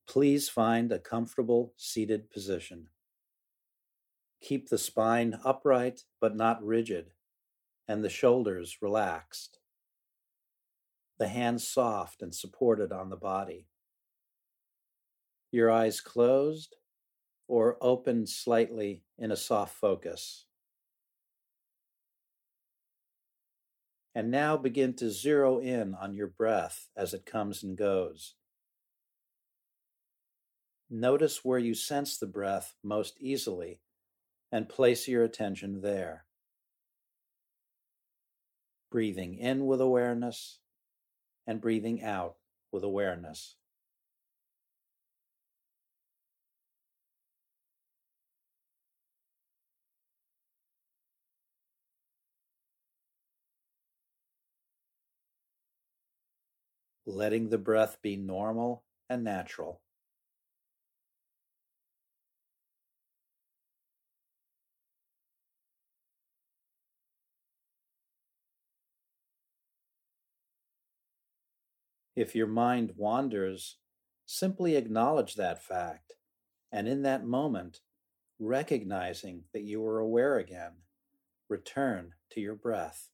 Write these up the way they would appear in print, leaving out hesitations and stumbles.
Please find a comfortable seated position. Keep the spine upright but not rigid, and the shoulders relaxed. The hands soft and supported on the body. Your eyes closed or opened slightly in a soft focus. And now begin to zero in on your breath as it comes and goes. Notice where you sense the breath most easily and place your attention there. Breathing in with awareness and breathing out with awareness. Letting the breath be normal and natural. If your mind wanders, simply acknowledge that fact, and in that moment, recognizing that you are aware again, return to your breath.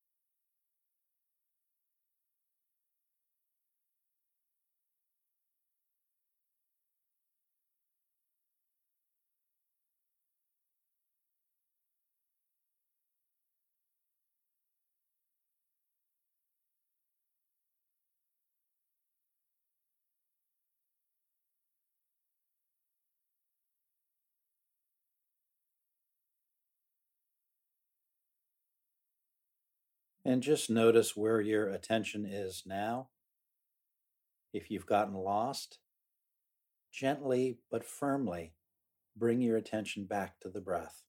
And just notice where your attention is now. If you've gotten lost, gently but firmly bring your attention back to the breath.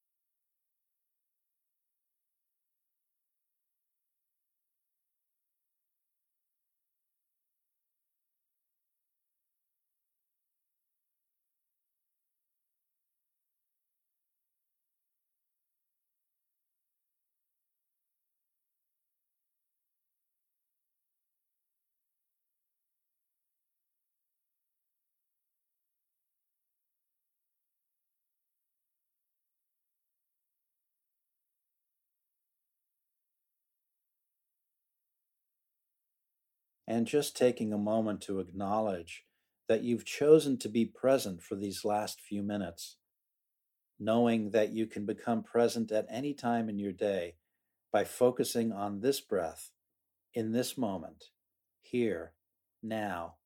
And just taking a moment to acknowledge that you've chosen to be present for these last few minutes, knowing that you can become present at any time in your day by focusing on this breath in this moment, here, now,